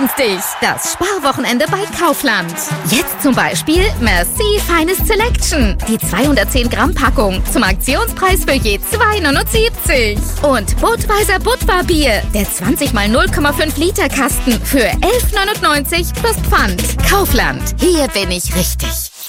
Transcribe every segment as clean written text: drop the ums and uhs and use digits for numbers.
günstig. Das Sparwochenende bei Kaufland. Jetzt zum Beispiel Merci Finest Selection. Die 210 Gramm Packung zum Aktionspreis für je 2,79. Und Budweiser Budvar-Bier. Der 20 mal 0,5 Liter Kasten für 11,99 plus Pfand. Kaufland. Hier bin ich richtig.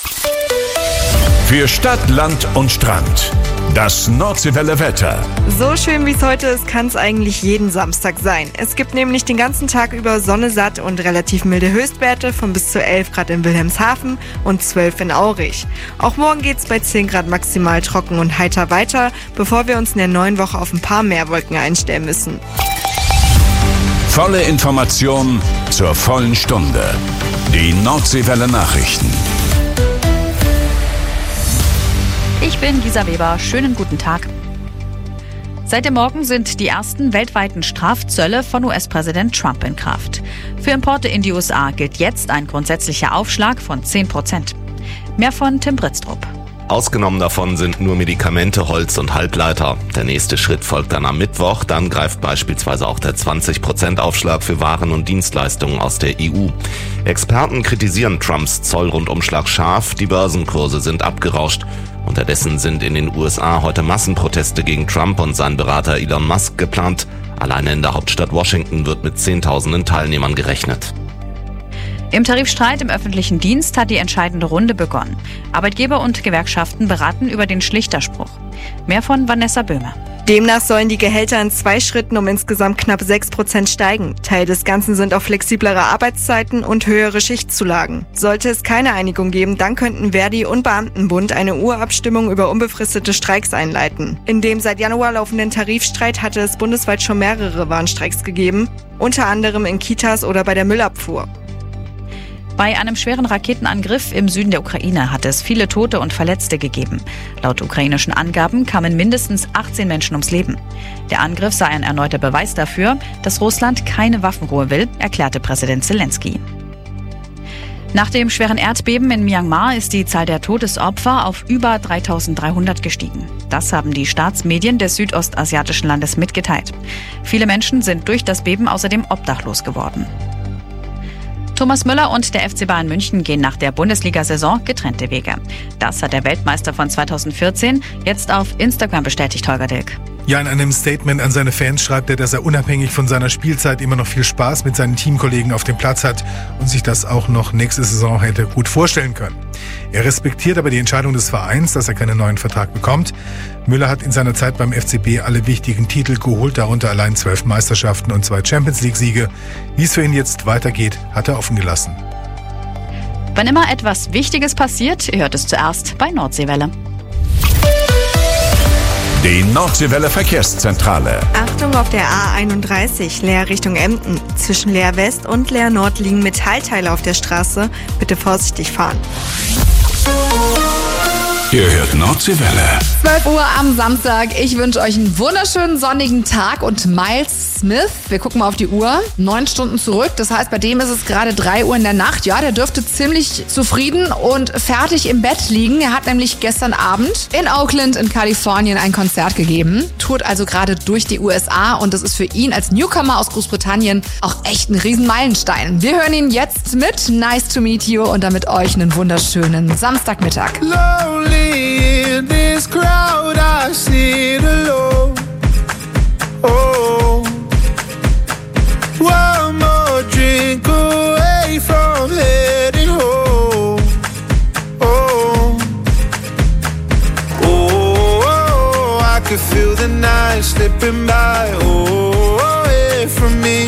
Für Stadt, Land und Strand. Das Nordseewelle Wetter. So schön wie es heute ist, kann es eigentlich jeden Samstag sein. Es gibt nämlich den ganzen Tag über Sonne satt und relativ milde Höchstwerte von bis zu 11 Grad in Wilhelmshaven und 12 in Aurich. Auch morgen geht es bei 10 Grad maximal trocken und heiter weiter, bevor wir uns in der neuen Woche auf ein paar mehr Wolken einstellen müssen. Volle Information zur vollen Stunde. Die Nordseewelle Nachrichten. Ich bin Lisa Weber. Schönen guten Tag. Seit dem Morgen sind die ersten weltweiten Strafzölle von US-Präsident Trump in Kraft. Für Importe in die USA gilt jetzt ein grundsätzlicher Aufschlag von 10%. Mehr von Tim Britztrup. Ausgenommen davon sind nur Medikamente, Holz und Halbleiter. Der nächste Schritt folgt dann am Mittwoch. Dann greift beispielsweise auch der 20% Aufschlag für Waren und Dienstleistungen aus der EU. Experten kritisieren Trumps Zollrundumschlag scharf. Die Börsenkurse sind abgerauscht. Unterdessen sind in den USA heute Massenproteste gegen Trump und seinen Berater Elon Musk geplant. Alleine in der Hauptstadt Washington wird mit Zehntausenden Teilnehmern gerechnet. Im Tarifstreit im öffentlichen Dienst hat die entscheidende Runde begonnen. Arbeitgeber und Gewerkschaften beraten über den Schlichterspruch. Mehr von Vanessa Böhmer. Demnach sollen die Gehälter in 2 Schritten um insgesamt knapp 6% steigen. Teil des Ganzen sind auch flexiblere Arbeitszeiten und höhere Schichtzulagen. Sollte es keine Einigung geben, dann könnten Verdi und Beamtenbund eine Urabstimmung über unbefristete Streiks einleiten. In dem seit Januar laufenden Tarifstreit hatte es bundesweit schon mehrere Warnstreiks gegeben, unter anderem in Kitas oder bei der Müllabfuhr. Bei einem schweren Raketenangriff im Süden der Ukraine hat es viele Tote und Verletzte gegeben. Laut ukrainischen Angaben kamen mindestens 18 Menschen ums Leben. Der Angriff sei ein erneuter Beweis dafür, dass Russland keine Waffenruhe will, erklärte Präsident Zelensky. Nach dem schweren Erdbeben in Myanmar ist die Zahl der Todesopfer auf über 3.300 gestiegen. Das haben die Staatsmedien des südostasiatischen Landes mitgeteilt. Viele Menschen sind durch das Beben außerdem obdachlos geworden. Thomas Müller und der FC Bayern München gehen nach der Bundesliga-Saison getrennte Wege. Das hat der Weltmeister von 2014 jetzt auf Instagram bestätigt, Holger Dilk. Ja, in einem Statement an seine Fans schreibt er, dass er unabhängig von seiner Spielzeit immer noch viel Spaß mit seinen Teamkollegen auf dem Platz hat und sich das auch noch nächste Saison hätte gut vorstellen können. Er respektiert aber die Entscheidung des Vereins, dass er keinen neuen Vertrag bekommt. Müller hat in seiner Zeit beim FCB alle wichtigen Titel geholt, darunter allein 12 Meisterschaften und 2 Champions-League-Siege. Wie es für ihn jetzt weitergeht, hat er offen gelassen. Wann immer etwas Wichtiges passiert, ihr hört es zuerst bei Nordseewelle. Die Nordseewelle Verkehrszentrale. Achtung auf der A31, Leer Richtung Emden. Zwischen Leer West und Leer Nord liegen Metallteile auf der Straße. Bitte vorsichtig fahren. Ihr hört Nordseewelle. 12 Uhr am Samstag. Ich wünsche euch einen wunderschönen sonnigen Tag und Miles Smith, wir gucken mal auf die Uhr, 9 Stunden zurück. Das heißt, bei dem ist es gerade 3 Uhr in der Nacht. Ja, der dürfte ziemlich zufrieden und fertig im Bett liegen. Er hat nämlich gestern Abend in Oakland in Kalifornien ein Konzert gegeben. Tourt also gerade durch die USA und das ist für ihn als Newcomer aus Großbritannien auch echt ein Riesenmeilenstein. Wir hören ihn jetzt mit Nice to Meet You und damit euch einen wunderschönen Samstagmittag. Lonely in this crowd, I sit alone. Oh, one more drink away from heading home. Oh, oh, I could feel the night slipping by. Oh, away from me.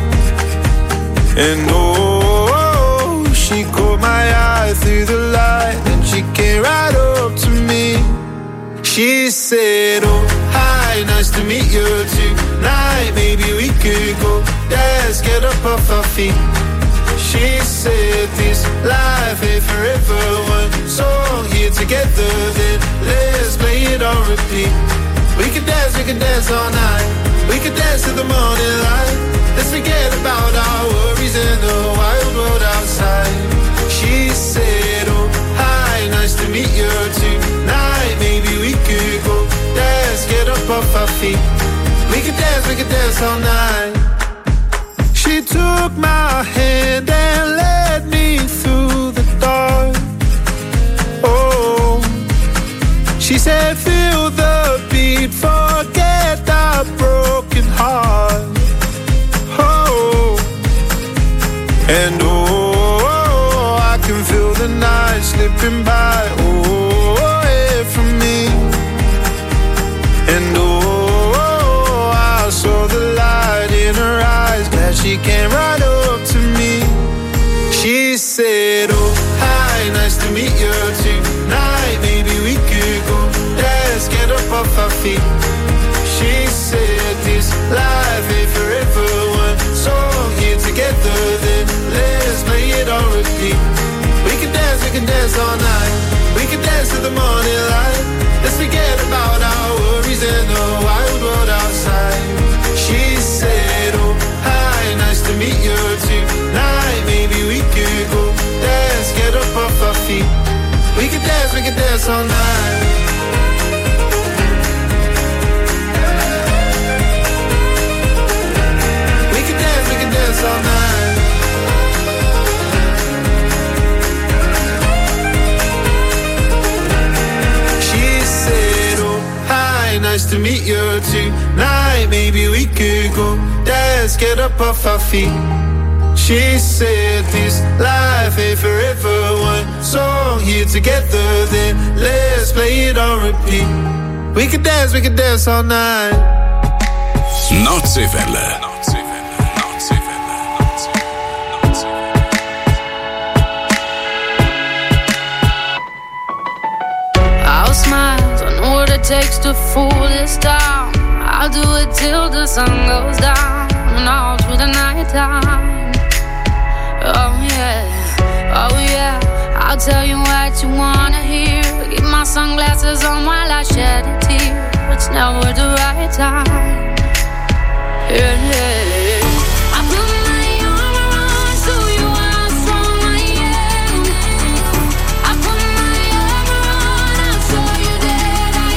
And oh, she caught my eye through the light and she came right up to me. She said, oh, hi, nice to meet you tonight. Maybe we could go dance, get up off our feet. She said this life ain't forever. One song here together, then let's play it on repeat. We can dance all night. We can dance till the morning light. Let's forget about our worries in the wild world outside. She said, oh, hi, nice to meet you tonight. Maybe we could go dance, get up off our feet. We could dance all night. She took my hand and led me through the dark. Oh, she said, feel the beat, forget the broken heart. Oh, and oh, I can feel the night slipping by. Oh, away from me. And oh, I saw the light in her eyes. Glad she came right up to me. She said, oh, hi, nice to meet you tonight. Maybe we could go, let's get up off our feet. She said, this life ain't forever. One song here together, then let's play it on repeat. We can dance all night. We can dance to the morning light. Let's forget about our worries and the wild world outside. She said, oh, hi, nice to meet you tonight. Maybe we could go dance, get up off our feet. We can dance all night. We can dance all night. She said, oh, hi, nice to meet you tonight. Maybe we could go dance, get up off our feet. She said, this life ain't forever. One song here together, then let's play it on repeat. We can dance all night. Nordseewelle. I'll smile, I know what it takes to fool this town. I'll do it till the sun goes down and all through the night time. Oh yeah, I'll tell you what you wanna hear. Keep my sunglasses on while I shed a tear. It's never the right time. Yeah. I put my arm around, show you how strong I am. I put my arm around, I'll show you that I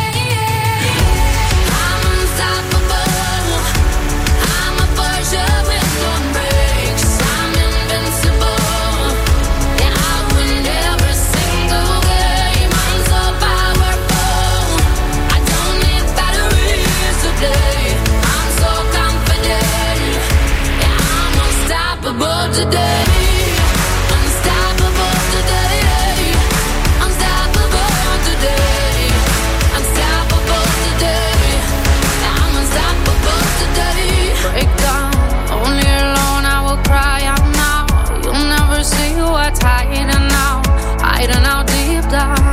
am. I'm unstoppable. I'm a Porsche with no brakes. I'm invincible. Yeah, I win every single game. I'm so powerful. I don't need batteries to play. I'm so confident. Yeah, I'm unstoppable today. Unstoppable today. Unstoppable today. Unstoppable today. Yeah, I'm unstoppable today. Break down, only alone I will cry out now. You'll never see what's hiding out deep down.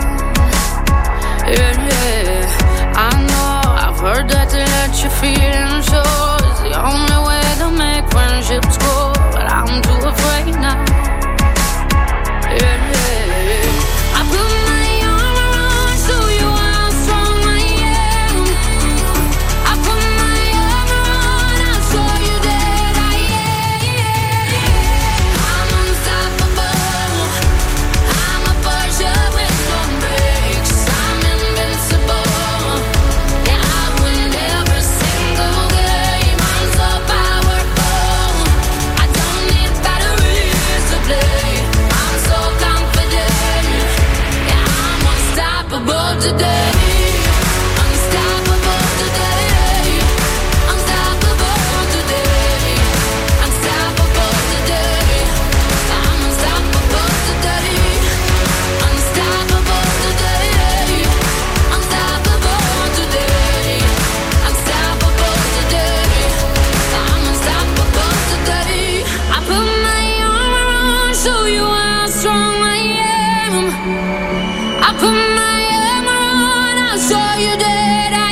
Yeah, I know, I've heard that to let your feelings show is the only way to make friendships grow, but I'm too afraid now. Yeah, I put my arm around, show you how strong I am. I put my arm around, I'll show you that I am. I'm unstoppable. I'm a Porsche with no brakes. I'm invincible. Yeah, I win every single game. I'm so powerful. I don't need batteries to play. I'm so confident. Yeah, I'm unstoppable today. Unstoppable today. Unstoppable today. Unstoppable today. I'm unstoppable today. Unstoppable today. Unstoppable today. Unstoppable today. I'm unstoppable today. I put my arm around, show you how strong I am. I put my arm around, I'll show you that I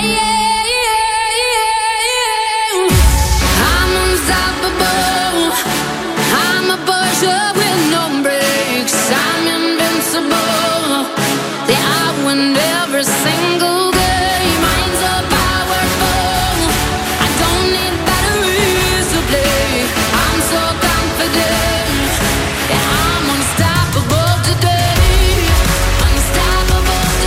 am. I'm unstoppable. I'm a Porsche with no brakes. I'm invincible. Yeah, I win every single game. I'm so powerful. I don't need batteries to play. I'm so confident. Yeah, I'm unstoppable today. Unstoppable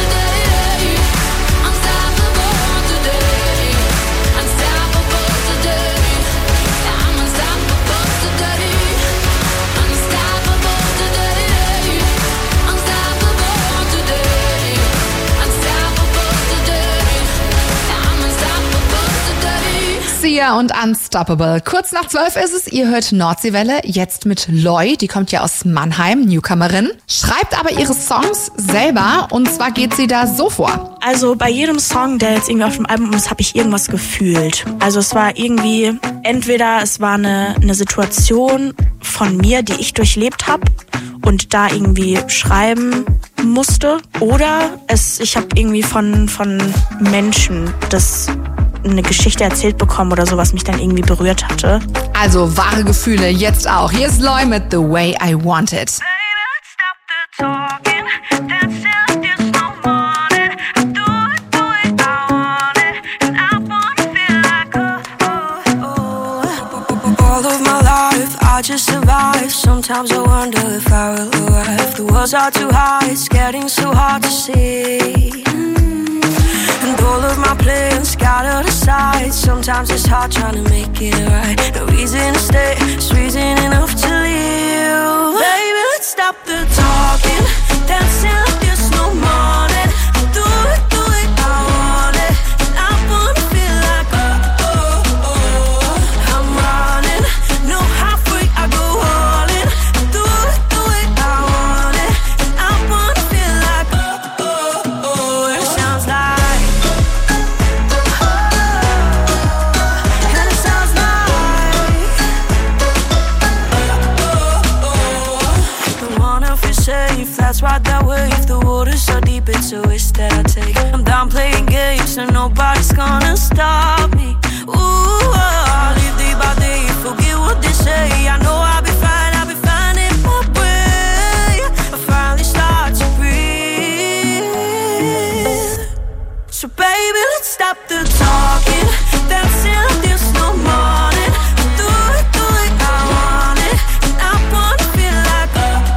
Sia und Unstoppable. Kurz nach 12 ist es, ihr hört Nordseewelle, jetzt mit Loi, die kommt ja aus Mannheim, Newcomerin, schreibt aber ihre Songs selber und zwar geht sie da so vor. Also bei jedem Song, der jetzt irgendwie auf dem Album ist, habe ich irgendwas gefühlt. Also es war irgendwie, entweder es war eine Situation von mir, die ich durchlebt habe und da irgendwie schreiben musste, oder ich habe irgendwie von Menschen eine Geschichte erzählt bekommen oder so, was mich dann irgendwie berührt hatte. Also wahre Gefühle jetzt auch. Hier ist Loi mit The Way I Want It. I just survive. Sometimes I wonder if I will arrive. The walls are too high, it's getting so hard to see. And all of my plans scattered aside. Sometimes it's hard trying to make it right. No reason to stay, it's reason enough to leave. Baby, let's stop the talking, dancing like there's no morning. Do it the way I want it, and I wanna feel like I'm running. No halfway, I go all in. Do it the way I want it, and I wanna feel like and it sounds like, and it sounds like, don't wanna feel safe. That's right, that way. If the water's so deep, it's a risk that I take. I'm done playing games, and nobody's gonna stop me. Ooh, I'll live day by day, forget what they say. I know I'll be fine in my way. I finally start to breathe. So baby, let's stop the talking, dancing like there's no morning. Do it the way I want it, and I wanna feel like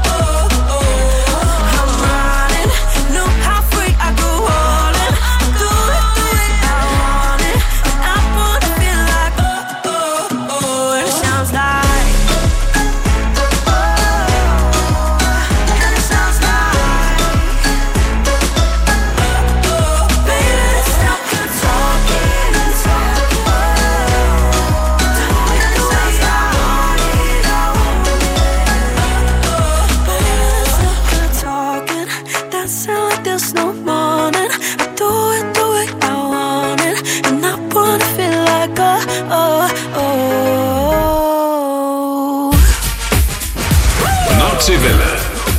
I'm running. No halfway, I go all in. Do it the way I want it, and I wanna feel like and it sounds like, and it sounds like, baby, let's stop the talking, and it sounds like, baby, let's stop the talking, dancing like there's no morning. I do it the way I want it, and I wanna feel like Nordseewelle.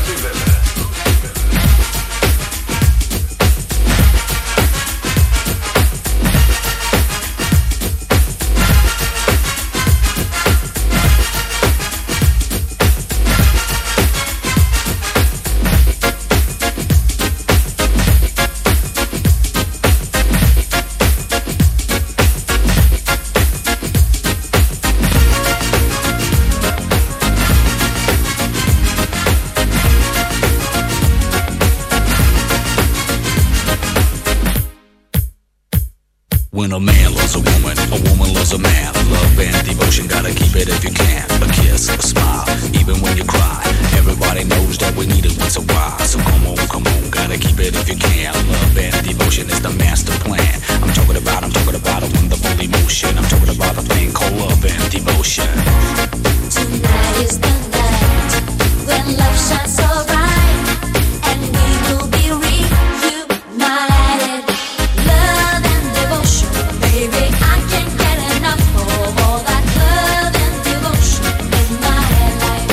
When a man loves a woman loves a man. Love and devotion, gotta keep it if you can. A kiss, a smile, even when you cry. Everybody knows that we need it once a while. So come on, gotta keep it if you can. Love and devotion is the master plan. I'm talking about a wonderful emotion. I'm talking about a thing called love and devotion. Tonight is the night when love shines so bright, and we will be reunited. Love and devotion, baby, I can't get enough of all that love and devotion in my life.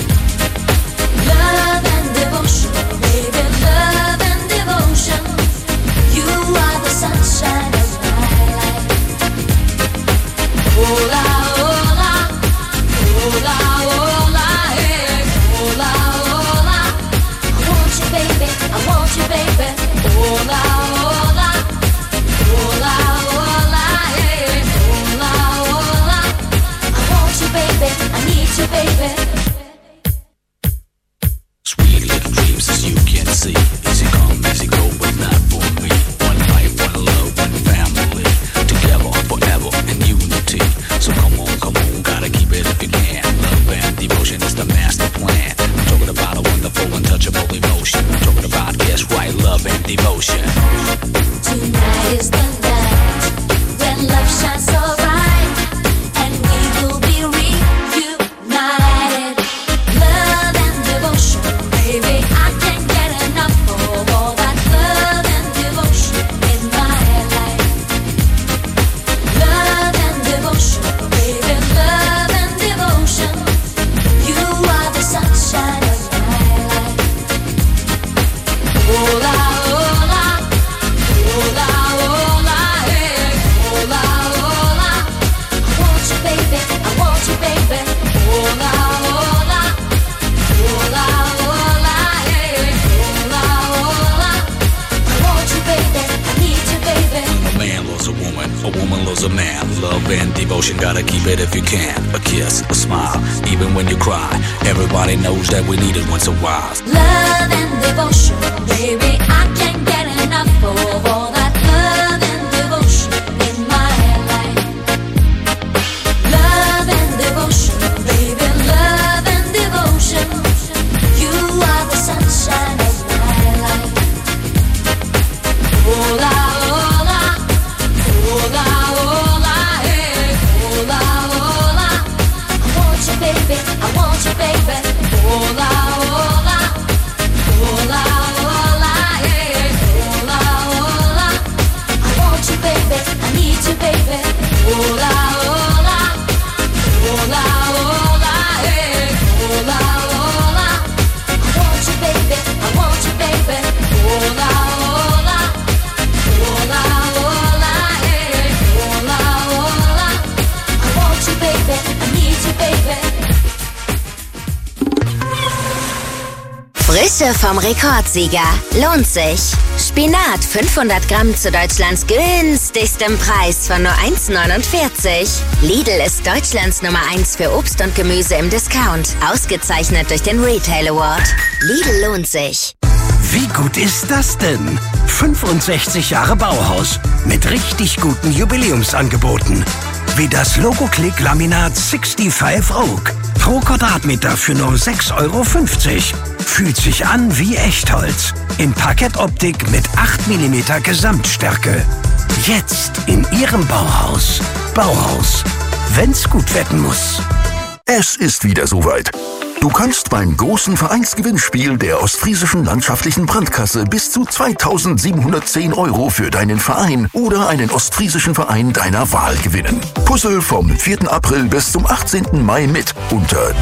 Love and devotion, baby, love and devotion. You are the sunshine of my life. Hola, hola, hola, hola, hey. Hola, hola, I want you, baby, I want you, baby. Hola, hola, hola, hola, hey. Hola, hola, I want you, baby, I need you, baby. Sweet little dreams as you can see. Easy come, easy go, but not for me. One life, one love, one family. Together forever in unity. So come on, gotta keep it if you can. Love and devotion is the master plan. I'm talking about a wonderful, untouchable emotion. I'm talking about, guess right, love and devotion. Tonight is the night when love shines so bright, loves a man. Love and devotion, gotta keep it if you can. A kiss, a smile, even when you cry. Everybody knows that we need it once a while. Love and devotion, baby, I can't get enough of all that love and devotion in my life. Love and devotion, baby, love and devotion. You are the sunshine of my life. Hola, hola, hola, hola, hey, hola, hola. I want you, baby, I want you, baby. Hola, hola, hola, hola, hey, hola, hola. I want you, baby, I need you, baby. Hola, hola, hola, hola, hey, hola, hola. I want you, baby, I want you, baby. Hola, hola, hola, hola, hey, hola, hola. I want you, baby, I need you, baby. Frische vom Rekordsieger. Lohnt sich. Spinat 500 Gramm zu Deutschlands günstigstem Preis von nur 1,49. Lidl ist Deutschlands Nummer 1 für Obst und Gemüse im Discount. Ausgezeichnet durch den Retail Award. Lidl lohnt sich. Wie gut ist das denn? 65 Jahre Bauhaus mit richtig guten Jubiläumsangeboten. Wie das Logo-Click-Laminat 65 Oak. Pro Quadratmeter für nur 6,50 Euro. Fühlt sich an wie Echtholz. In Parkettoptik mit 8 mm Gesamtstärke. Jetzt in Ihrem Bauhaus. Bauhaus. Wenn's gut werden muss. Es ist wieder soweit. Du kannst beim großen Vereinsgewinnspiel der Ostfriesischen Landschaftlichen Brandkasse bis zu 2.710 Euro für deinen Verein oder einen ostfriesischen Verein deiner Wahl gewinnen. Puzzle vom 4. April bis zum 18. Mai mit unter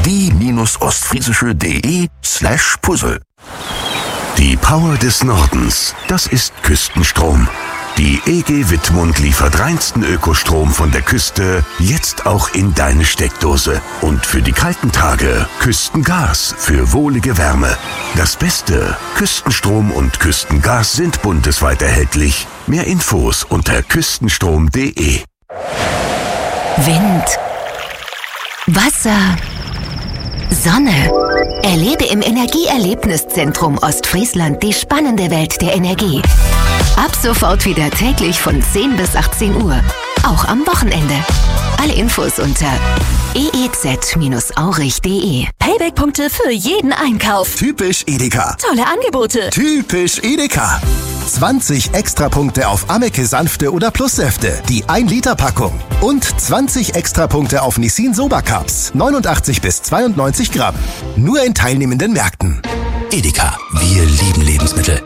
die-ostfriesische.de/Puzzle. Die Power des Nordens, das ist Küstenstrom. Die EG Wittmund liefert reinsten Ökostrom von der Küste, jetzt auch in deine Steckdose. Und für die kalten Tage Küstengas für wohlige Wärme. Das Beste, Küstenstrom und Küstengas sind bundesweit erhältlich. Mehr Infos unter küstenstrom.de. Wind, Wasser, Sonne. Erlebe im Energieerlebniszentrum Ostfriesland die spannende Welt der Energie. Ab sofort wieder täglich von 10 bis 18 Uhr. Auch am Wochenende. Alle Infos unter eez-aurich.de. Payback-Punkte für jeden Einkauf. Typisch Edeka. Tolle Angebote. Typisch Edeka. 20 Extrapunkte auf Ameke Sanfte oder Plussäfte. Die 1-Liter-Packung. Und 20 Extrapunkte auf Nissin Soba Cups. 89 bis 92 Gramm. Nur in teilnehmenden Märkten. Edeka. Wir lieben Lebensmittel.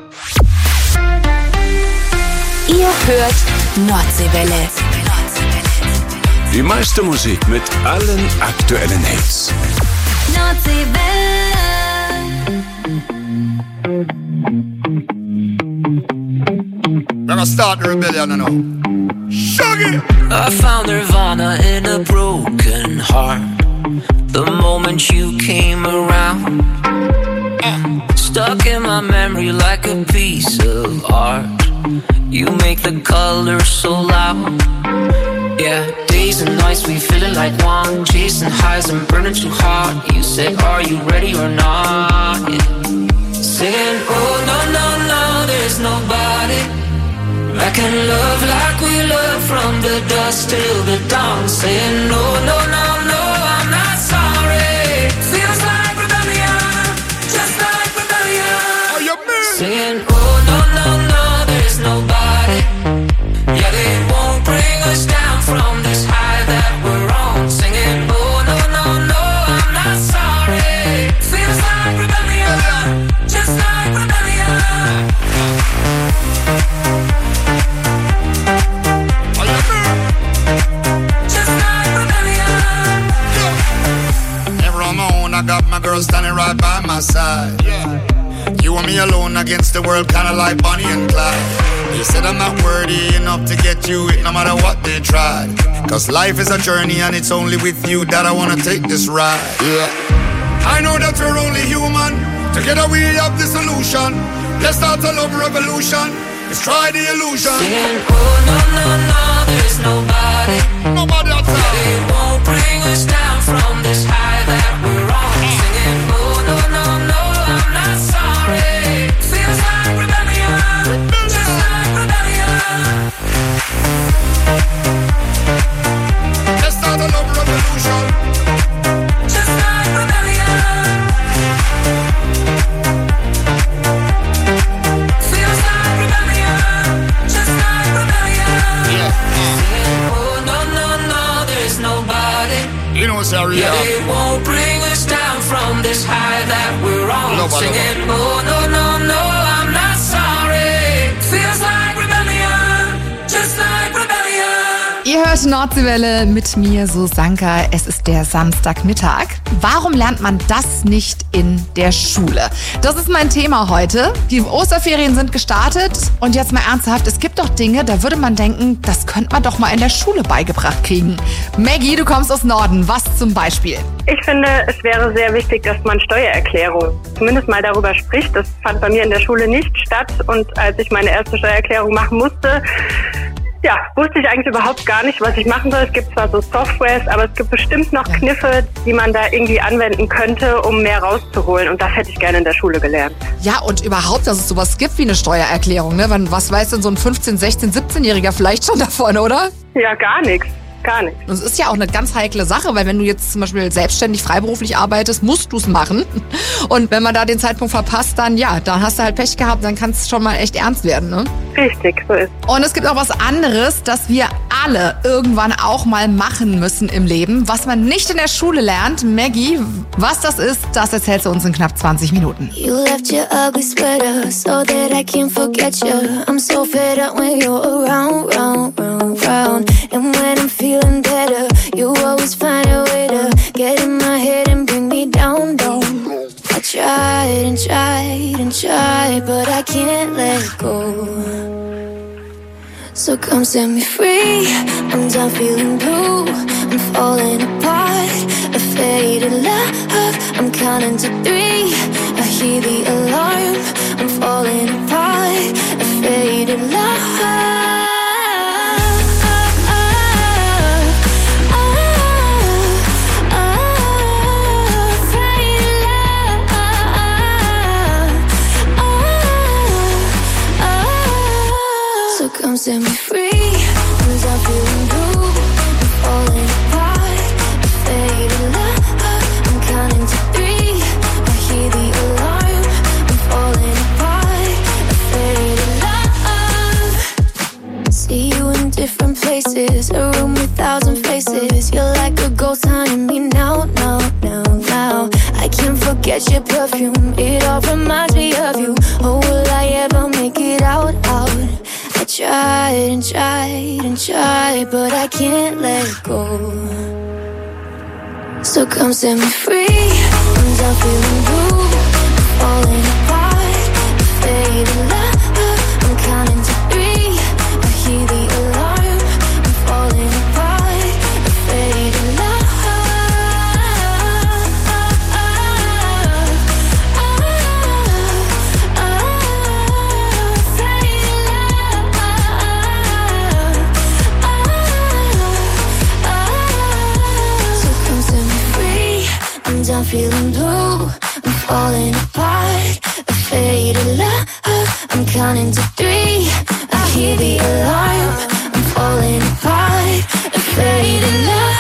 Ihr hört Nordseewelle. Die meiste Musik mit allen aktuellen Hits. Nordseewelle. We're gonna start the rebellion now. Shuggy! I found Nirvana in a broken heart. The moment you came around, stuck in my memory like a piece of art. You make the colors so loud. Yeah, days and nights we feeling like one, chasing highs and burning too hard. You say, are you ready or not? Yeah. Saying, oh no, no, no, there's nobody I can love like we love from the dusk till the dawn. Saying, no, no, no, no, I'm not sorry. Feels like rebellion, just like rebellion. Are you mean? Saying, oh no, no, no, there's nobody. Yeah, they won't bring us down from this high that we're on. Singing, oh no, no, no, I'm not sorry. Feels like rebellion, just like rebellion. I got my girl standing right by my side. Yeah. You and me alone against the world, kinda like Bonnie and Clyde. You said I'm not worthy enough to get you it, no matter what they tried. Cause life is a journey and it's only with you that I wanna take this ride. Yeah. I know that we're only human. Together we have the solution. Let's start a love revolution. Let's try the illusion. Saying, oh no, no, no, there's nobody. Nobody outside. They won't bring us down from this high that we're on. Singing, oh no, no, no, I'm not sorry. Feels like rebellion, just like rebellion. Let's start a love revolution. Just like rebellion. Feels like rebellion, just like rebellion. Singing, oh no, no, no, there's nobody. You know, sorry, yeah, they won't bring us down from this high that we're on. Nobody. Singing, oh no, no, no, I'm not sorry. Feels like rebellion, just like rebellion. Ihr hört Nordseewelle mit mir, Susanka. Es ist der Samstagmittag. Warum lernt man das nicht in der Schule? Das ist mein Thema heute. Die Osterferien sind gestartet und jetzt mal ernsthaft, es gibt doch Dinge, da würde man denken, das könnte man doch mal in der Schule beigebracht kriegen. Maggie, du kommst aus Norden. Was zum Beispiel? Ich finde, es wäre sehr wichtig, dass man Steuererklärung zumindest mal darüber spricht. Das fand bei mir in der Schule nicht statt und als ich meine erste Steuererklärung machen musste, ja, wusste ich eigentlich überhaupt gar nicht, was ich machen soll. Es gibt zwar so Softwares, aber es gibt bestimmt noch Kniffe, die man da irgendwie anwenden könnte, um mehr rauszuholen. Und das hätte ich gerne in der Schule gelernt. Ja, und überhaupt, dass es sowas gibt wie eine Steuererklärung, ne? Was weiß denn so ein 15-, 16-, 17-Jähriger vielleicht schon davon, oder? Ja, gar nichts. Gar nicht. Das ist ja auch eine ganz heikle Sache, weil wenn du jetzt zum Beispiel selbstständig, freiberuflich arbeitest, musst du es machen. Und wenn man da den Zeitpunkt verpasst, dann hast du halt Pech gehabt, dann kann es schon mal echt ernst werden, ne? Richtig, so ist. Und es gibt auch was anderes, das wir alle irgendwann auch mal machen müssen im Leben, was man nicht in der Schule lernt. Maggie, was das ist, das erzählst du uns in knapp 20 Minuten. You left your ugly sweater so that I can't forget you. I'm so fed up when you're around, round, round, round. And when I'm feeling better, you always find a way to get in my head and bring me down, down. I tried and tried and tried, but I can't let go. So come set me free. I'm done feeling blue. I'm falling apart. A faded love. I'm counting to 3. I hear the alarm. I'm falling apart. A faded love. Come set me free. I'm done feeling blue. I'm falling apart. A faded love. I'm counting to 3. I hear the alarm. I'm falling apart. A faded love. See you in different places. A room with 1,000 faces. You're like a ghost haunting me now, now, now, now. I can't forget your perfume. It all reminds me of you. Oh, will I ever make it out, out? I tried and tried and tried, but I can't let go. So come set me free. I'm done feeling blue. I'm falling apart. A faded love. I'm counting to 3. I hear the alarm. I'm falling apart. A faded love. I'm feeling blue, I'm falling apart. A faded love, I'm counting to 3. I hear the alarm, I'm falling apart. A faded love.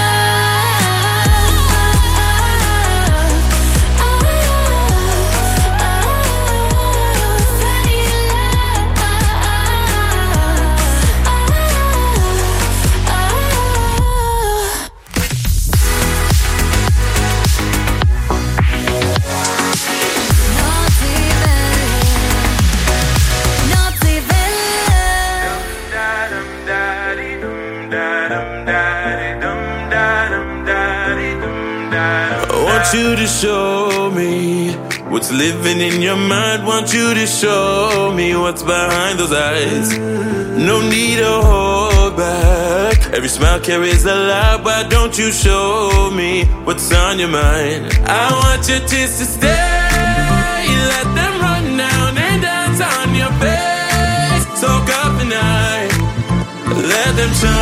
Want you to show me what's living in your mind. Want you to show me what's behind those eyes. No need to hold back. Every smile carries a lot. Why don't you show me what's on your mind? I want your tears to stay. Let them run down and dance on your face. Soak up the night. Let them shine.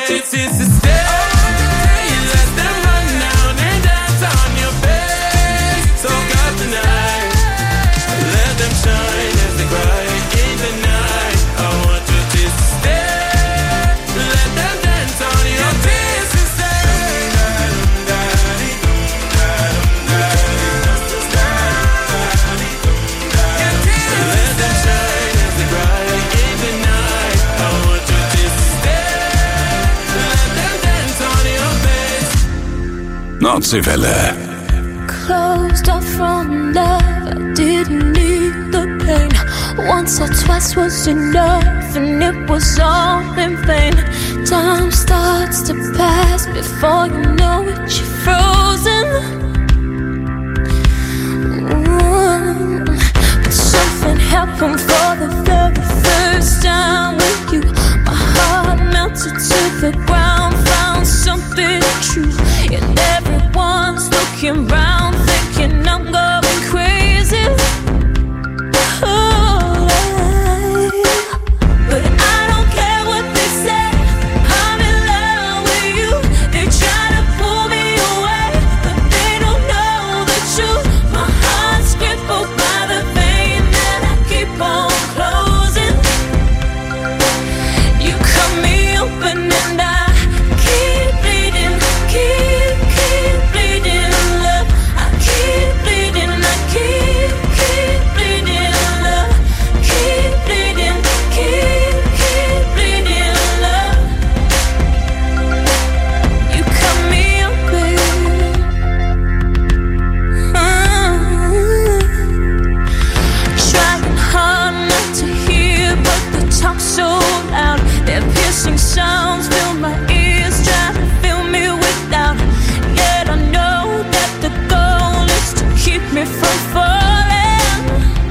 It's to stay. Let them run down and dance on your face. Soak up the night. Let them shine as they cry in the night. I want you to stay. Let them dance on your face. To stay. Let them shine as they cry in the night. I want you to stay. Let them dance on your face. Nordseewelle. Closed off from love, I didn't need the pain. Once or twice was enough, and it was all in vain. Time starts to pass before you know it, you're frozen. But something happened for the very first time with you. My heart melted to the ground, found something true, and everyone's looking round, thinking I'm going crazy. Oh, but I don't care what they say. I'm in love with you. They try to pull me away, but they don't know the truth. My heart's crippled by the pain that I keep on closing. You cut me open and I keep bleeding, keep bleeding, love. I keep bleeding, I keep bleeding, love. Keep bleeding, keep bleeding, love. You cut me open. Trying hard not to hear, but they talk so loud. Their piercing sounds fill my ears, try to fill me with doubt. Yet I know that the goal is to keep me from falling.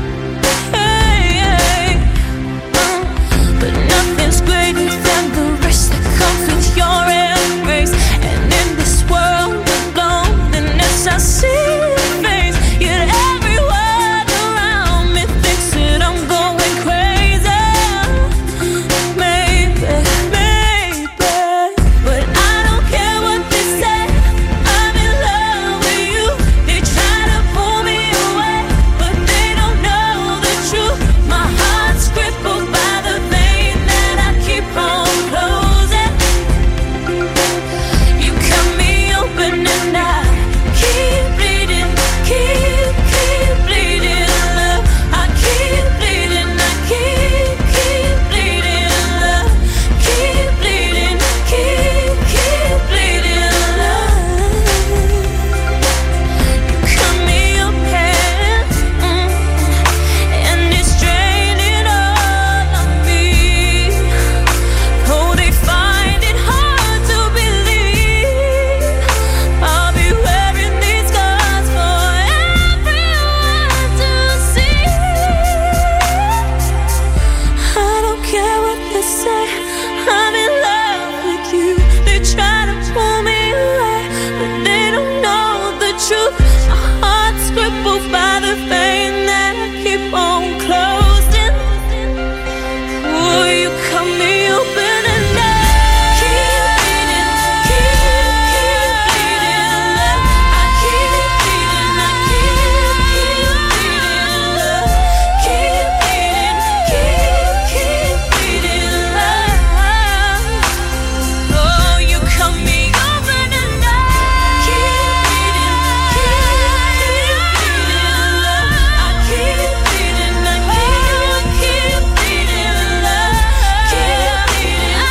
Hey, but nothing's greater than the rest that comes with your embrace. And in this world of loneliness, I see your face. Yet everyone around me thinks that I'm going crazy. Maybe, but I don't care what they say. I'm in love with you. They try to pull me away, but they don't know the truth. My heart's crippled by the pain that I keep on closing. You cut me open and I keep bleeding, keep bleeding, love. I keep bleeding, I keep bleeding, love. Keep bleeding, keep bleeding, love. You cut me open, and it's draining all of me. Oh, they find it hard to believe I'll be wearing these scars for everyone to see. I don't care what they say. I'm in love with you. They try to pull me away, but they don't know the truth. My heart's crippled by the pain that I keep on closing. Oh, you cut me open and I keep bleeding, love. I keep bleeding, I keep bleeding, love. Keep bleeding, love. Oh, you cut me open and I keep bleeding, love. I keep bleeding, I keep bleeding, love. Keep bleeding, I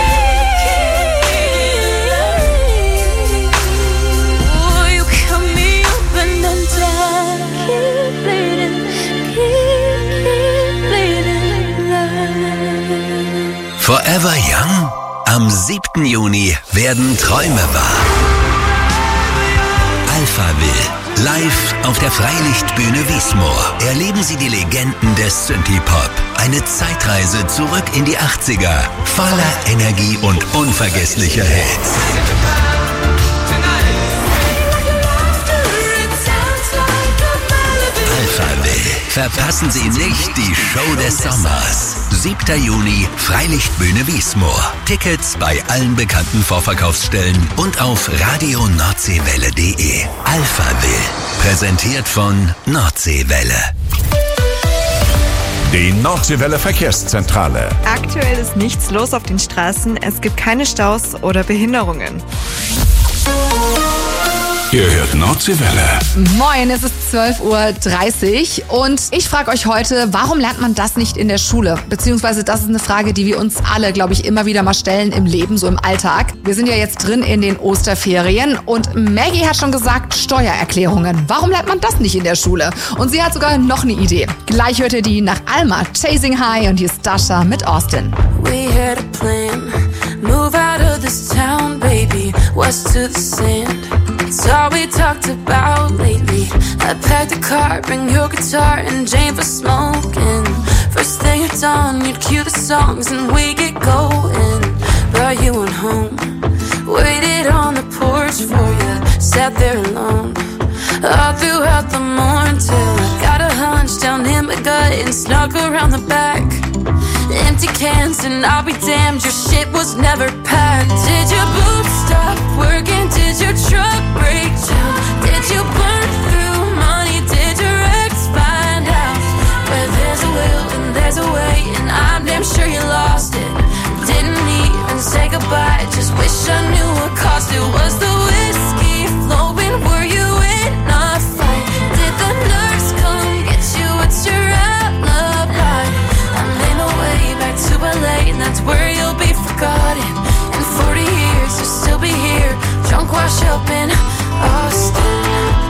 keep. Oh, you cut me open and I keep bleeding, love. Forever Young? Am 7. Juni werden Träume wahr. Alphaville. Live auf der Freilichtbühne Wiesmoor erleben Sie die Legenden des Synthie-Pop. Eine Zeitreise zurück in die 80er. Voller Energie und unvergesslicher Hits. Alphaville. Verpassen Sie nicht die Show des Sommers. 7. Juni, Freilichtbühne Wiesmoor. Tickets bei allen bekannten Vorverkaufsstellen und auf radionordseewelle.de. Alphaville, präsentiert von Nordseewelle. Die Nordseewelle Verkehrszentrale. Aktuell ist nichts los auf den Straßen. Es gibt keine Staus oder Behinderungen. Ihr hört Nordseewelle. Moin, es ist 12:30 Uhr und ich frage euch heute, warum lernt man das nicht in der Schule? Beziehungsweise das ist eine Frage, die wir uns alle, glaube ich, immer wieder mal stellen im Leben, so im Alltag. Wir sind ja jetzt drin in den Osterferien und Maggie hat schon gesagt, Steuererklärungen. Warum lernt man das nicht in der Schule? Und sie hat sogar noch eine Idee. Gleich hört ihr die nach Alma, Chasing High, und hier ist Dasha mit Austin. We had a plan, move out of this town, baby, west to the sand. It's all we talked about lately. I packed a car, bring your guitar and Jane for smoking. First thing at dawn, you'd cue the songs and we get going. Brought you on home, waited on the porch for you, sat there alone. All throughout the morning till I got a hunch down in my gut and snuck around the back. Empty cans and I'll be damned, your shit was never packed. Did your boots stop working? Did your truck break down? Did you burn through money? Did your ex find out? Where there's a will and there's a way, and I'm damn sure you lost it. Didn't even say goodbye, just wish I knew what cost it. Was the whiskey flowing? Were you in a fight? Did the nurse come get you? What's your alibi? I made my way back to LA, and that's where you'll be forgotten. In 40 years, you'll still be here, drunk, washed up in Austin.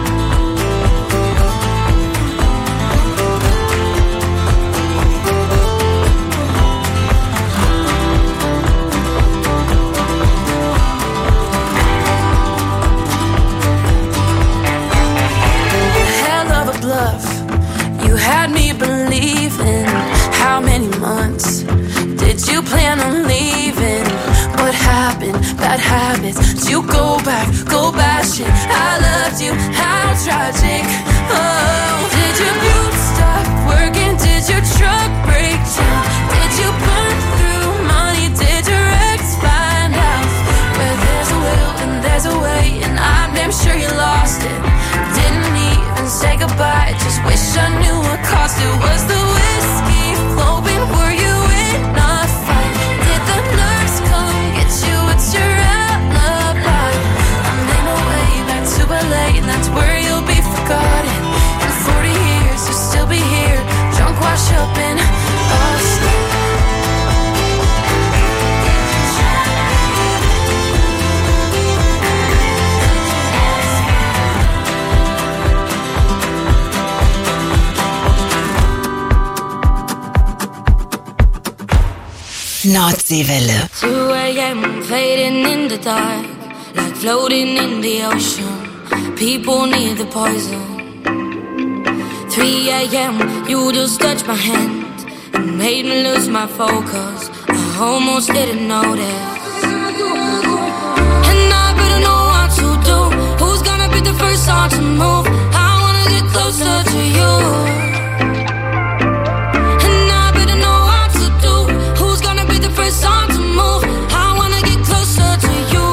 You had me believing. How many months did you plan on leaving? What happened? Bad habits. Did you go back? Go bashing. I loved you. How tragic. Oh, did your boots stop working? Did your truck break down? Did you burn through money? Did your ex find out? Where there's a will and there's a way, and I'm damn sure you lost it. Didn't even say goodbye, just wish I knew what cost it. Was the whiskey flowing? Were you in a fight? Did the nurse come get you? What's your alibi? I made my way back to LA, and that's where you'll be forgotten. In 40 years, you'll still be here, drunk, washed up in Austin. Nordseewelle. 2 a.m. fading in the dark, like floating in the ocean. People need the poison. 3 a.m. you just touched my hand and made me lose my focus. I almost didn't notice. And I better know what to do. Who's gonna be the first one to move? I wanna get closer to you. First on to move, I wanna get closer to you.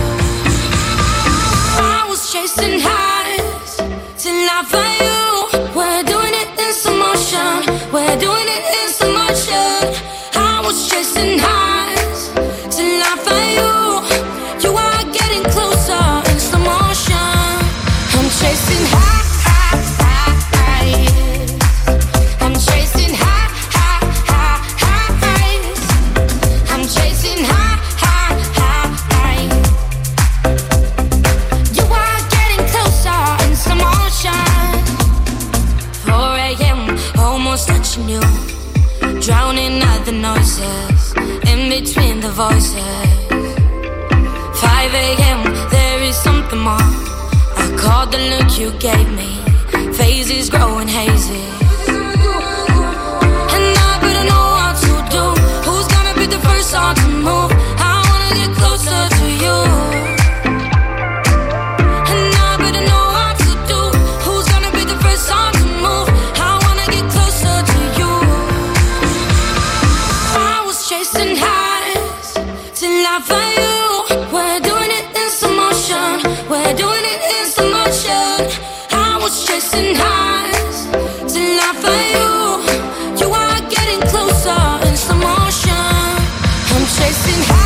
I was chasing highs till I found you. We're doing it in slow motion. We're doing it in slow motion. I was chasing highs till I found you. You are getting closer in slow motion. I'm chasing highs. I'm chasing highs. Touching you, drowning out the noises, in between the voices. 5 a.m. there is something more. I caught the look you gave me, phases growing hazy. And I better know what to do. Who's gonna be the first one to move? I wanna get closer to you. And I better know what to do. Who's gonna be the first one to move? I wanna get I find you. We're doing it in slow motion. We're doing it in slow motion. I was chasing highs till I found you. You are getting closer in slow motion. I'm chasing highs.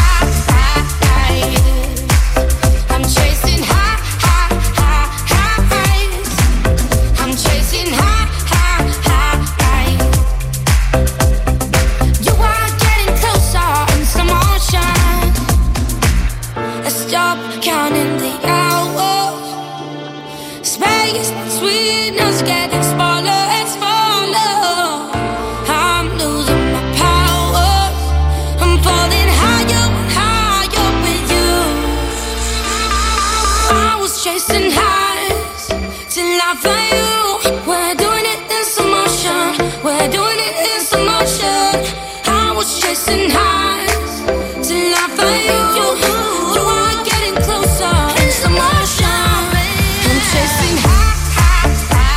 I'm chasing highs. I'm chasing highs. You are getting closer in slow motion. Let's stop counting the hours. Space between us getting smaller and smaller. I'm losing my power. I'm falling higher and higher with you. I was chasing highs till I found you. We're doing it in slow motion. We're doing it in slow motion. I was chasing highs till I found you. You are getting closer in slow motion. I'm chasing highs.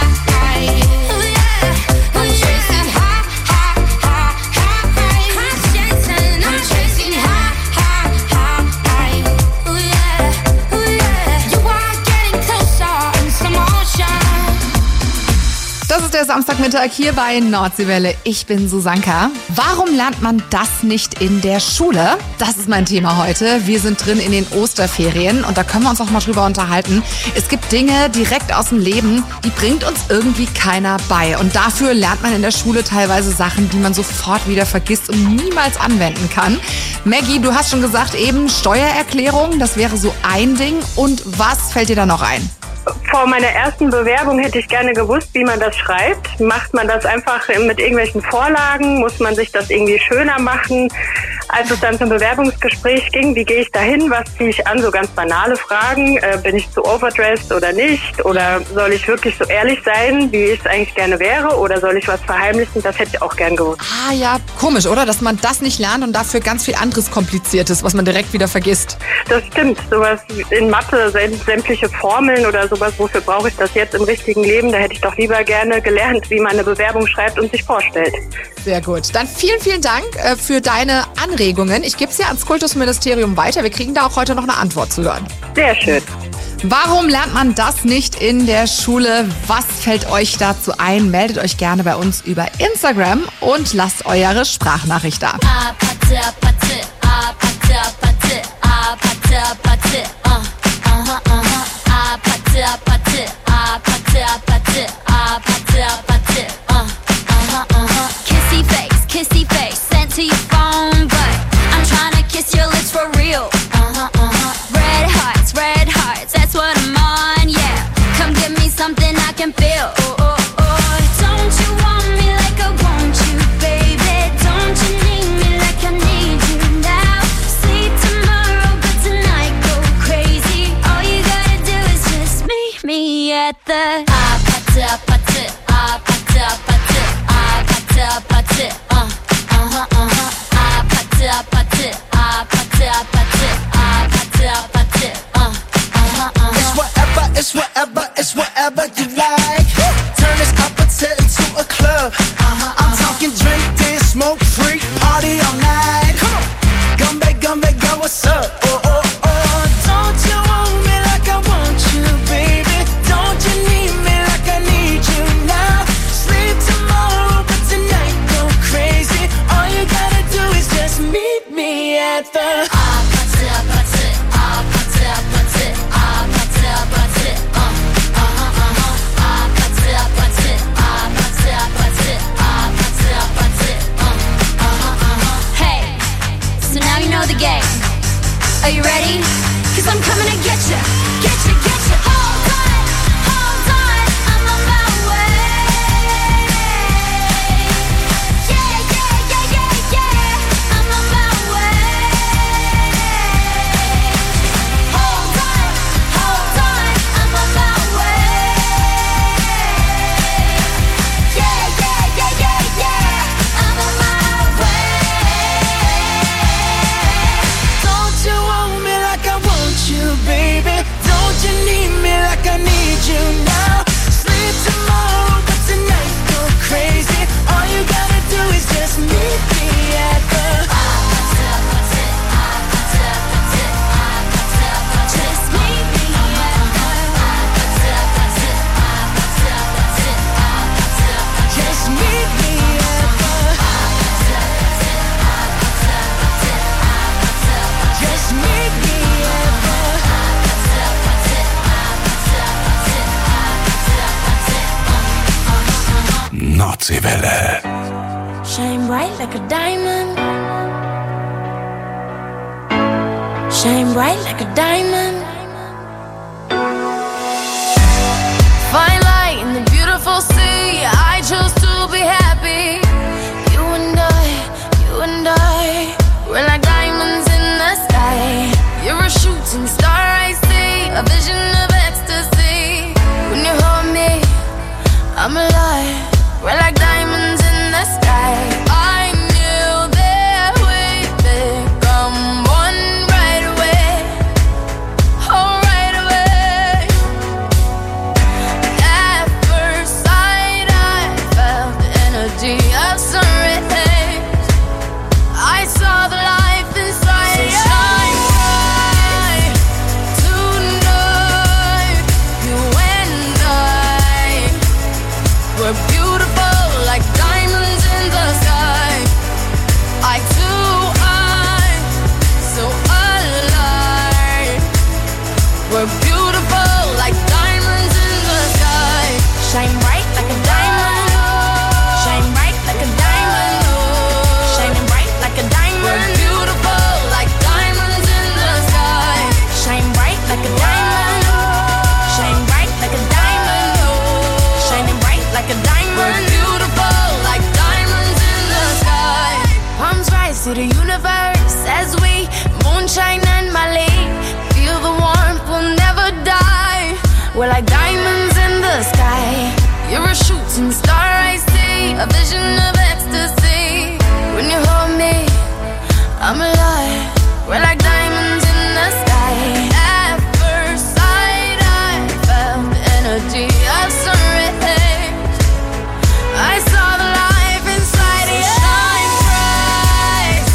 I'm chasing highs. I'm chasing highs. You are getting closer in slow motion. Das ist der Samstagmittag hier bei Nordseewelle. Ich bin Susanka. Warum lernt man das nicht in der Schule? Das ist mein Thema heute. Wir sind drin in den Osterferien und da können wir uns auch mal drüber unterhalten. Es gibt Dinge direkt aus dem Leben, die bringt uns irgendwie keiner bei. Und dafür lernt man in der Schule teilweise Sachen, die man sofort wieder vergisst und niemals anwenden kann. Maggie, du hast schon gesagt, eben Steuererklärung, das wäre so ein Ding. Und was fällt dir da noch ein? Vor meiner ersten Bewerbung hätte ich gerne gewusst, wie man das schreibt. Macht man das einfach mit irgendwelchen Vorlagen? Muss man sich das irgendwie schöner machen? Als es dann zum Bewerbungsgespräch ging, wie gehe ich da hin? Was ziehe ich an? So ganz banale Fragen. Bin ich zu overdressed oder nicht? Oder soll ich wirklich so ehrlich sein, wie ich es eigentlich gerne wäre? Oder soll ich was verheimlichen? Das hätte ich auch gern gewusst. Ah ja, komisch, oder? Dass man das nicht lernt und dafür ganz viel anderes Kompliziertes, was man direkt wieder vergisst. Das stimmt. Sowas in Mathe, sämtliche Formeln oder sowas, wofür brauche ich das jetzt im richtigen Leben? Da hätte ich doch lieber gerne gelernt, wie man eine Bewerbung schreibt und sich vorstellt. Sehr gut. Dann vielen, vielen Dank für deine Anregungen. Ich gebe es ja ans Kultusministerium weiter. Wir kriegen da auch heute noch eine Antwort zu hören. Sehr schön. Warum lernt man das nicht in der Schule? Was fällt euch dazu ein? Meldet euch gerne bei uns über Instagram und lasst eure Sprachnachricht da. Kissy face, sent to your phone, but I'm trying to kiss your lips for real. Red hearts, that's what I'm on, yeah. Come give me something I can feel. Don't you want me like I want you, baby? Don't you need me like I need you now? Sleep tomorrow, but tonight go crazy. All you gotta do is just meet me at the It's whatever you like. Turn this appetite into a club. I'm talking drink, dance, smoke, freak, party all night. Come on, come back, girl, what's up? Don't you want me like I want you, baby? Don't you need me like I need you now? Sleep tomorrow, but tonight go crazy. All you gotta do is just meet me at the the game. Are you ready? 'Cause I'm coming to get you. Hold on, I'm on my way. Yeah, I'm on my way. Hold on, I'm on my way. Yeah, I'm on my way. Don't you want me like I want you, baby? Don't you need me Nordseewelle. Shine bright like a diamond. Shine bright like a diamond. Fine light in the beautiful sea. I chose to be happy. You and I, we're like diamonds in the sky. You're a shooting star, I see, a vision of ecstasy. When you hold me, I'm alive. We're like diamonds in the sky. I knew that we'd become one right away. Oh, right away. At first sight, I felt the energy of sun rays. I saw the life inside you. Shine bright tonight. You and I, we're beautiful like diamonds in the sky. Eye to eye, so alive. We're beautiful like diamonds in the sky. Shine bright like a diamond. Shine bright like a diamond. Shining bright like a diamond. We're beautiful like diamonds in the sky. Shine bright like a diamond. Shine bright like a diamond. Shining bright like a diamond. We're beautiful like diamonds in the sky. Palms rise to the universe as we moonshine and Mali. Feel the warmth, we'll never die. We're like diamonds in the sky. You're a shooting star, I see, a vision of ecstasy. When you hold me, I'm alive. We're like diamonds in the sky. At first sight, I felt the energy of sun rays. I saw the life inside you. Shine bright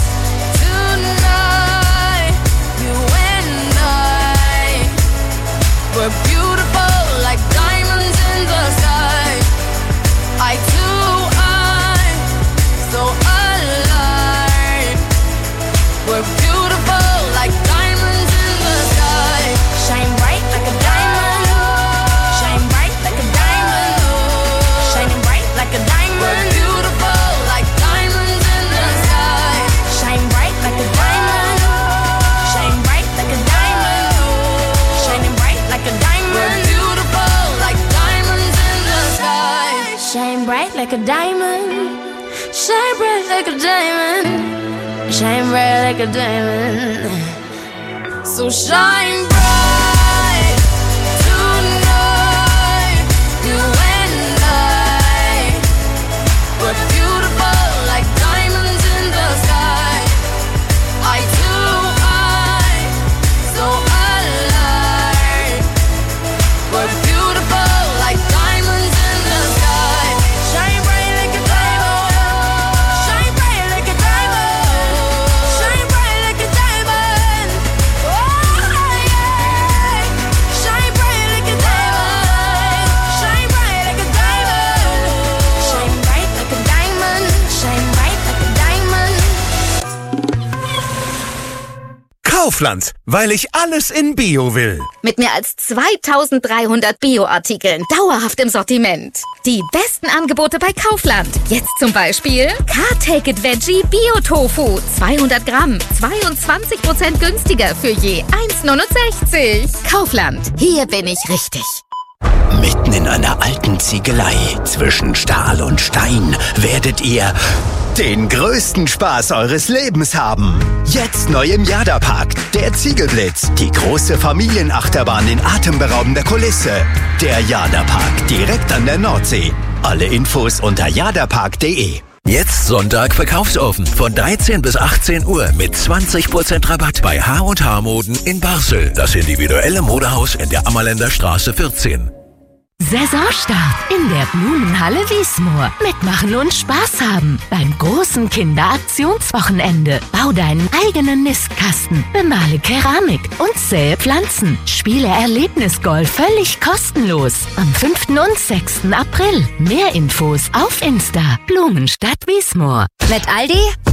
tonight. You and I, we're beautiful like diamonds in the sky. Eye to eye, so alive. We're beautiful like diamonds in the sky. Shine bright like a diamond. Shine bright like a diamond. Shining bright like a diamond. We're beautiful like diamonds in the sky. Shine bright like a diamond. Shine bright like a diamond. Shining bright like a diamond. We're beautiful like diamonds in the sky. Shine bright like a diamond. Shine bright like a diamond. Shine bright like a diamond. So shine bright tonight. You and I, we're beautiful like diamonds in the sky. Eye to eye, so alive. We're beautiful like diamonds in the sky. Shine bright like a diamond. Shine bright like a diamond. Shine bright like a diamond. Oh yeah. Shine bright like a diamond. Shine bright like a diamond. Shine bright like a diamond. Shine bright like a diamond. Kaufland, weil ich alles in Bio will. Mit mehr als 2300 Bio-Artikeln dauerhaft im Sortiment. Die besten Angebote bei Kaufland. Jetzt zum Beispiel Car-Take-It Veggie Bio-Tofu. 200 Gramm, 22% günstiger für je 1,69. Kaufland, hier bin ich richtig. Mitten in einer alten Ziegelei zwischen Stahl und Stein werdet ihr den größten Spaß eures Lebens haben. Jetzt neu im Jada-Park, der Ziegelblitz, die große Familienachterbahn in atemberaubender Kulisse. Der Jada-Park, direkt an der Nordsee. Alle Infos unter jadapark.de. Jetzt Sonntag Verkaufsoffen von 13 bis 18 Uhr mit 20% Rabatt bei H&H Moden in Barzel. Das individuelle Modehaus in der Ammerländer Straße 14. Saisonstart in der Blumenhalle Wiesmoor. Mitmachen und Spaß haben beim großen Kinderaktionswochenende. Bau deinen eigenen Nistkasten, bemale Keramik und säe Pflanzen. Spiele Erlebnisgolf völlig kostenlos am 5. und 6. April. Mehr Infos auf Insta. Blumenstadt Wiesmoor. Mit Aldi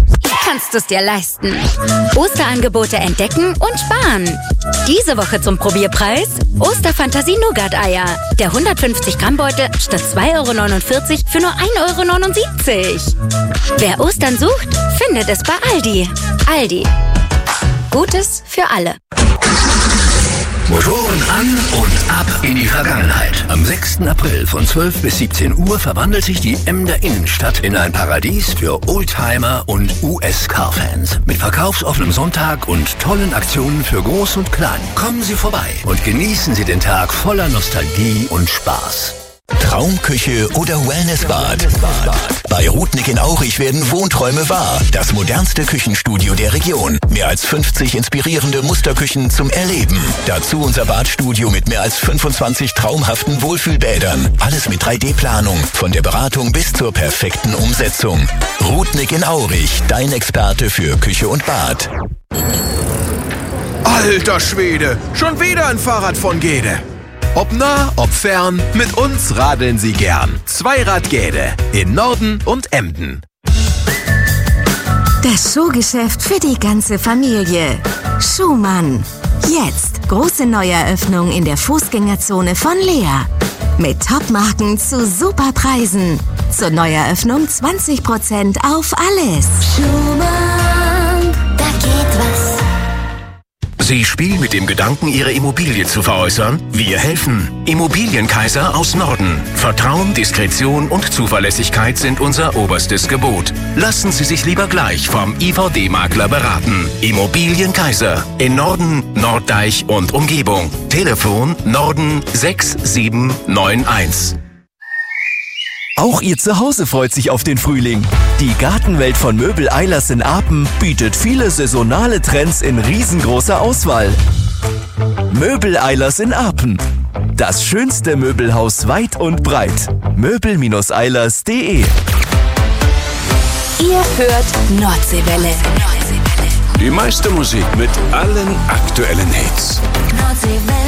kannst du es dir leisten. Osterangebote entdecken und sparen. Diese Woche zum Probierpreis Osterfantasie-Nougat-Eier. Der 150 Gramm Beutel statt 2,49 € für nur 1,79 €. Wer Ostern sucht, findet es bei Aldi. Aldi. Gutes für alle. Motoren an und ab in die Vergangenheit. Am 6. April von 12 bis 17 Uhr verwandelt sich die Emder Innenstadt in ein Paradies für Oldtimer und US-Car-Fans. Mit verkaufsoffenem Sonntag und tollen Aktionen für Groß und Klein. Kommen Sie vorbei und genießen Sie den Tag voller Nostalgie und Spaß. Traumküche oder Wellnessbad. Bei Rudnick in Aurich werden Wohnträume wahr. Das modernste Küchenstudio der Region. Mehr als 50 inspirierende Musterküchen zum Erleben. Dazu unser Badstudio mit mehr als 25 traumhaften Wohlfühlbädern. Alles mit 3D-Planung. Von der Beratung bis zur perfekten Umsetzung. Rudnick in Aurich. Dein Experte für Küche und Bad. Alter Schwede, schon wieder ein Fahrrad von Gede. Ob nah, ob fern, mit uns radeln Sie gern. Zweirad Gede in Norden und Emden. Das Schuhgeschäft für die ganze Familie. Schuhmann. Jetzt große Neueröffnung in der Fußgängerzone von Lea. Mit Topmarken zu super Preisen. Zur Neueröffnung 20% auf alles. Schumann, da geht was. Sie spielen mit dem Gedanken, Ihre Immobilie zu veräußern? Wir helfen. Immobilienkaiser aus Norden. Vertrauen, Diskretion und Zuverlässigkeit sind unser oberstes Gebot. Lassen Sie sich lieber gleich vom IVD-Makler beraten. Immobilienkaiser. In Norden, Norddeich und Umgebung. Telefon Norden 6791. Auch Ihr Zuhause freut sich auf den Frühling. Die Gartenwelt von Möbel Eilers in Apen bietet viele saisonale Trends in riesengroßer Auswahl. Möbel Eilers in Apen. Das schönste Möbelhaus weit und breit. möbel-eilers.de. Ihr hört Nordseewelle. Die meiste Musik mit allen aktuellen Hits. Nordseewelle.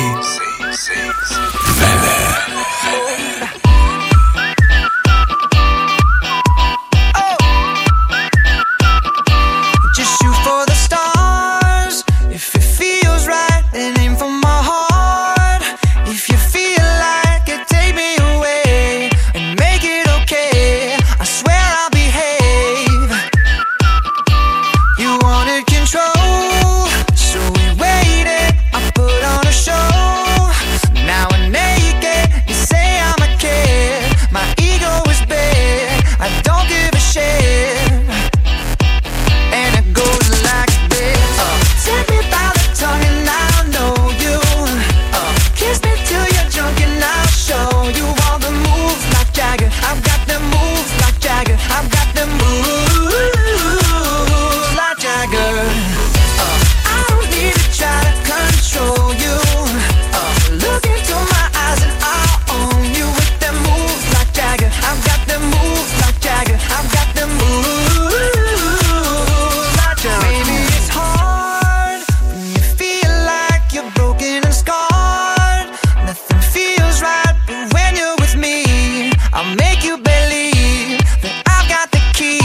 Welle. Just shoot for the stars. If it feels right, then aim for my heart. If you feel like it, take me away and make it okay. I swear I'll behave. You wanted control, so we waited. I put on a show. Now I'm naked. You say I'm a kid. My ego is big. I don't give a shit. And it goes like this. Take me by the tongue and I'll know you. Kiss me till you're drunk and I'll show you all the moves like Jagger. I've got the moves like Jagger. I've got the moves like Jagger. I don't need to try to control you. Look into my eyes and I'll own you with the moves like Jagger. I've got the moves like Jagger. I've got the moves like Jagger. Maybe it's hard when you feel like you're broken and scarred. Nothing feels right, but when you're with me, I'll make you believe that I've got the key.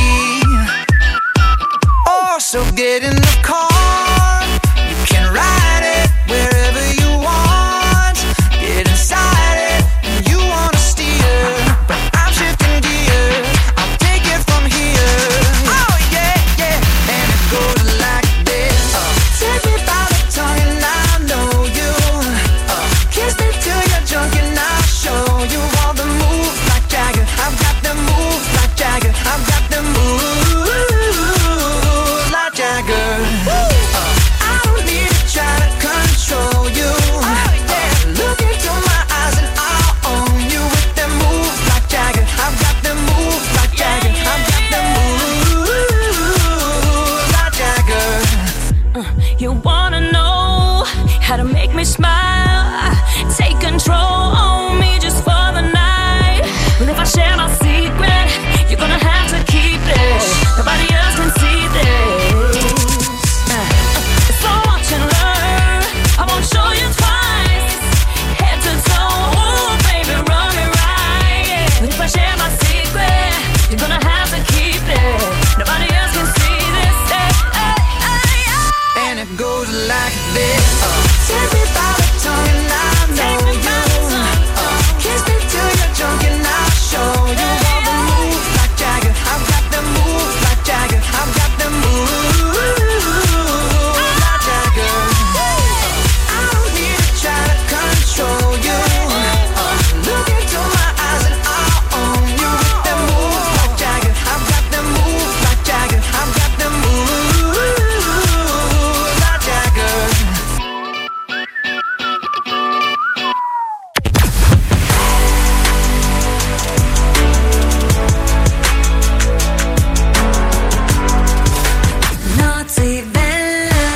Oh, so get in the car. You can ride it wherever you want. Get inside it and you wanna steer, but I'm shifting gears. I'll take it from here. Oh yeah, yeah. And it goes like this. Take me by the tongue and I'll know you. Kiss me till you're drunk and I'll show you all the moves like Jagger. I've got the moves like Jagger. I've got the moves like Jagger. I don't need to try to control you. Look into my eyes and I'll own you with the moves like Jagger. I've got the moves like Jagger. I've got the moves like Jagger. You wanna know how to make me smile? Take control on me just for the night. Well, if I share my secret, you're gonna have to keep it. Nobody else can see this. So watch and learn. I won't show you twice. Head to toe, ooh, baby, run me right. But if I share my secret, you're gonna have to keep it. Nobody else can see this. And it goes like this. Take me by the tongue and I'll know you. Kiss me till you're drunk and I'll show you all the moves like Jagger. I've got the moves like Jagger. I've got the moves like Jagger. I don't need to try to control you. Look into my eyes and I'll own you with the moves like Jagger. I've got the moves like Jagger. I've got the moves like Jagger. Naughty Bella.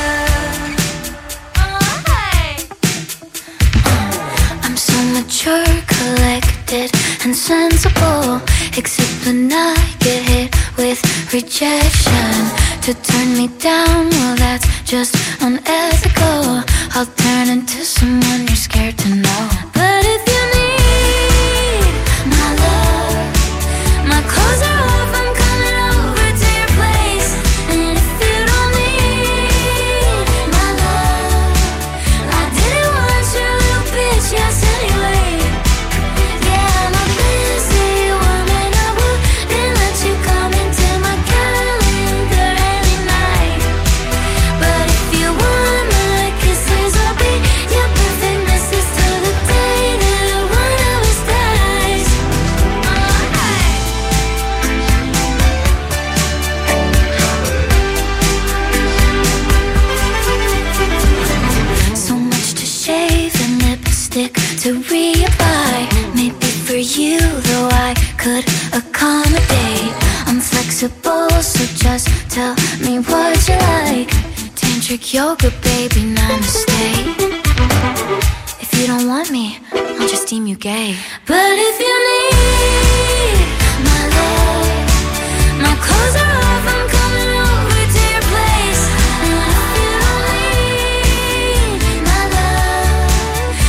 I'm so mature, collected, and sensible. Except when I get hit with rejection. To turn me down, well, that's just unethical. I'll turn into someone you're scared to know. But if you need my love, my clothes are off, I'm coming over to your place. And if you don't need my love, I didn't want your little bitch, yes, anyway. Yeah, I'm a busy woman, I wouldn't let you come into my calendar any night. But if you want my kisses, I'll be your perfect missus till the day that one of us dies. So much to shave and lipstick to reapply. Maybe for you, though, I could accommodate. I'm flexible, so just tell me what you like. Tantric yoga, baby, namaste. If you don't want me, I'll just deem you gay. But if you need my love, my clothes are off, I'm coming over to your place. And if you don't need my love,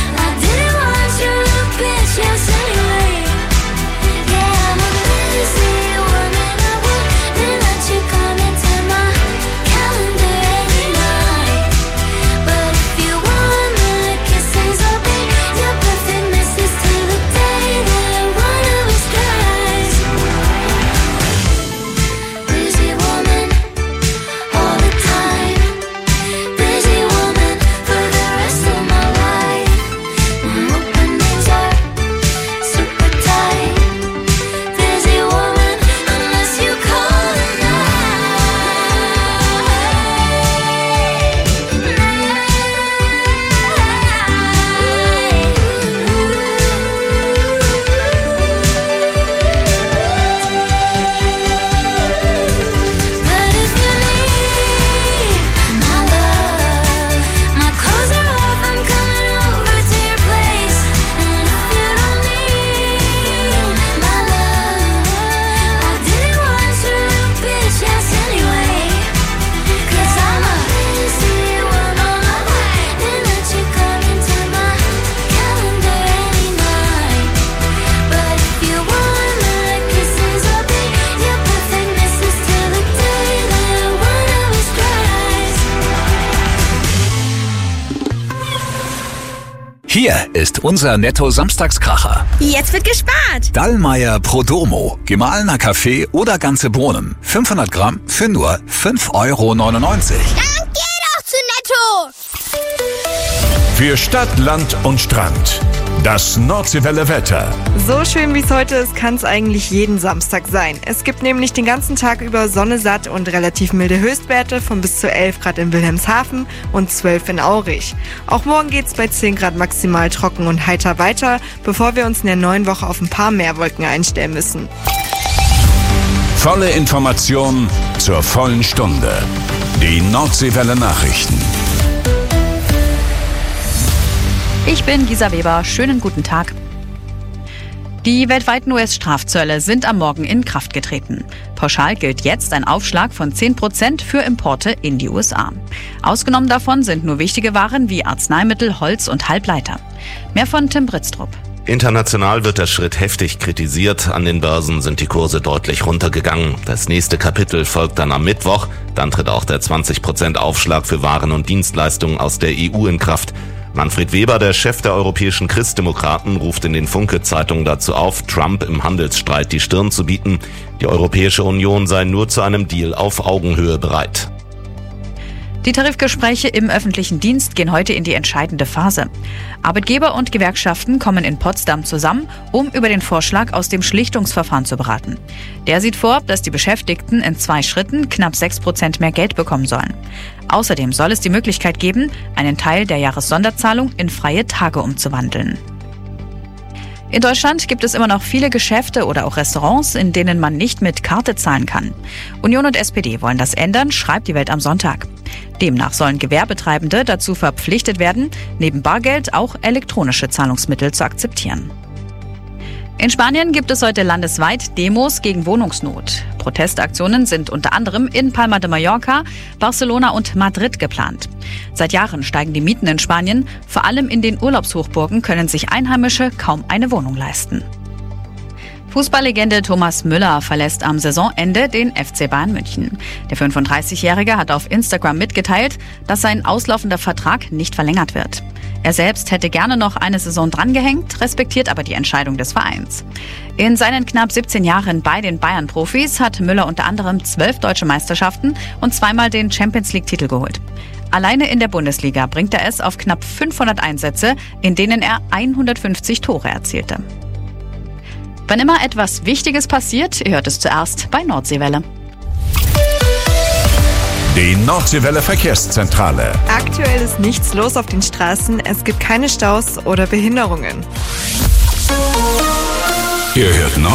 Hier ist unser Netto-Samstagskracher. Jetzt wird gespart. Dallmayr Prodomo. Gemahlener Kaffee oder ganze Bohnen. 500 Gramm für nur 5,99 Euro. Dann geh doch zu Netto. Für Stadt, Land und Strand. Das Nordseewelle Wetter. So schön wie es heute ist, kann es eigentlich jeden Samstag sein. Es gibt nämlich den ganzen Tag über Sonne satt und relativ milde Höchstwerte von bis zu 11 Grad in Wilhelmshaven und 12 in Aurich. Auch morgen geht es bei 10 Grad maximal trocken und heiter weiter, bevor wir uns in der neuen Woche auf ein paar mehr Wolken einstellen müssen. Volle Information zur vollen Stunde. Die Nordseewelle Nachrichten. Ich bin Gisa Weber. Schönen guten Tag. Die weltweiten US-Strafzölle sind am Morgen in Kraft getreten. Pauschal gilt jetzt ein Aufschlag von 10% für Importe in die USA. Ausgenommen davon sind nur wichtige Waren wie Arzneimittel, Holz und Halbleiter. Mehr von Tim Britztrup. International wird der Schritt heftig kritisiert. An den Börsen sind die Kurse deutlich runtergegangen. Das nächste Kapitel folgt dann am Mittwoch. Dann tritt auch der 20% Aufschlag für Waren und Dienstleistungen aus der EU in Kraft. Manfred Weber, der Chef der europäischen Christdemokraten, ruft in den Funke-Zeitungen dazu auf, Trump im Handelsstreit die Stirn zu bieten. Die Europäische Union sei nur zu einem Deal auf Augenhöhe bereit. Die Tarifgespräche im öffentlichen Dienst gehen heute in die entscheidende Phase. Arbeitgeber und Gewerkschaften kommen in Potsdam zusammen, um über den Vorschlag aus dem Schlichtungsverfahren zu beraten. Der sieht vor, dass die Beschäftigten in 2 Schritten knapp 6% mehr Geld bekommen sollen. Außerdem soll es die Möglichkeit geben, einen Teil der Jahressonderzahlung in freie Tage umzuwandeln. In Deutschland gibt es immer noch viele Geschäfte oder auch Restaurants, in denen man nicht mit Karte zahlen kann. Union und SPD wollen das ändern, schreibt die Welt am Sonntag. Demnach sollen Gewerbetreibende dazu verpflichtet werden, neben Bargeld auch elektronische Zahlungsmittel zu akzeptieren. In Spanien gibt es heute landesweit Demos gegen Wohnungsnot. Protestaktionen sind unter anderem in Palma de Mallorca, Barcelona und Madrid geplant. Seit Jahren steigen die Mieten in Spanien. Vor allem in den Urlaubshochburgen können sich Einheimische kaum eine Wohnung leisten. Fußballlegende Thomas Müller verlässt am Saisonende den FC Bayern München. Der 35-Jährige hat auf Instagram mitgeteilt, dass sein auslaufender Vertrag nicht verlängert wird. Er selbst hätte gerne noch eine Saison drangehängt, respektiert aber die Entscheidung des Vereins. In seinen knapp 17 Jahren bei den Bayern-Profis hat Müller unter anderem 12 deutsche Meisterschaften und 2-mal den Champions-League-Titel geholt. Alleine in der Bundesliga bringt er es auf knapp 500 Einsätze, in denen er 150 Tore erzielte. Wann immer etwas Wichtiges passiert, ihr hört es zuerst bei Nordseewelle. Die Nordseewelle Verkehrszentrale. Aktuell ist nichts los auf den Straßen, es gibt keine Staus oder Behinderungen. Ihr hört